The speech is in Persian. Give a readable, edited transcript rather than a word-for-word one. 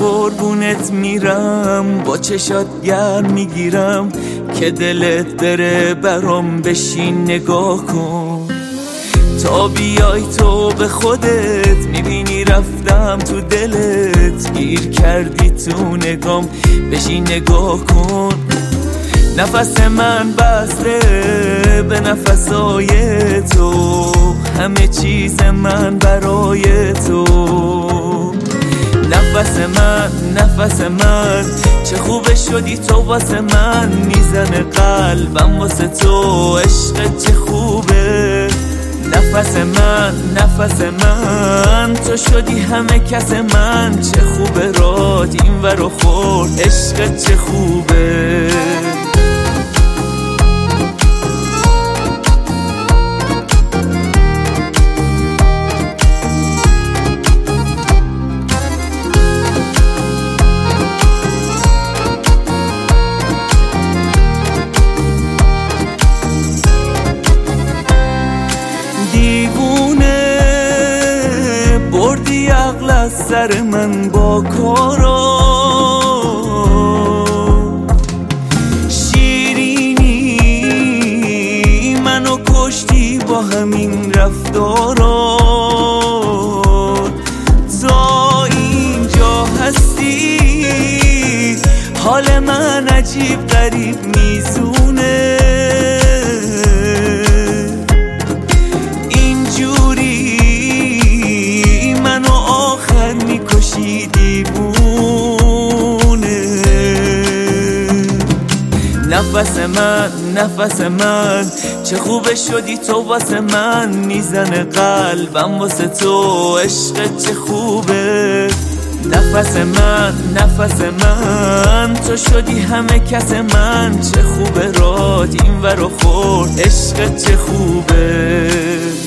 قربونت میرم، با چشات گرم میگیرم که دلت بره برام، بشین نگاه کن تا بیای تو به خودت، میبینی رفتم تو دلت، گیر کردی تو نگام، بشین نگاه کن. نفس من بسته به نفسای تو، همه چیز من برای تو. نفس من چه خوبه شدی تو واسه من، میزنه قلبم واسه تو، عشق چه خوبه. نفس من تو شدی همه کس من، چه خوبه راد این ور و خورد، عشق چه خوبه. دیوونه بردی عقل از سر من با کارا، شیرینی منو کشتی با همین رفتارا. تا اینجا هستی حال من عجیب غریب میزونه، دیوونه. نفس من چه خوبه شدی تو واسه من، میزنه قلبم واسه تو، عشق چه خوبه. نفس من تو شدی همه کس من، چه خوبه راد این ور و خورد، عشق چه خوبه.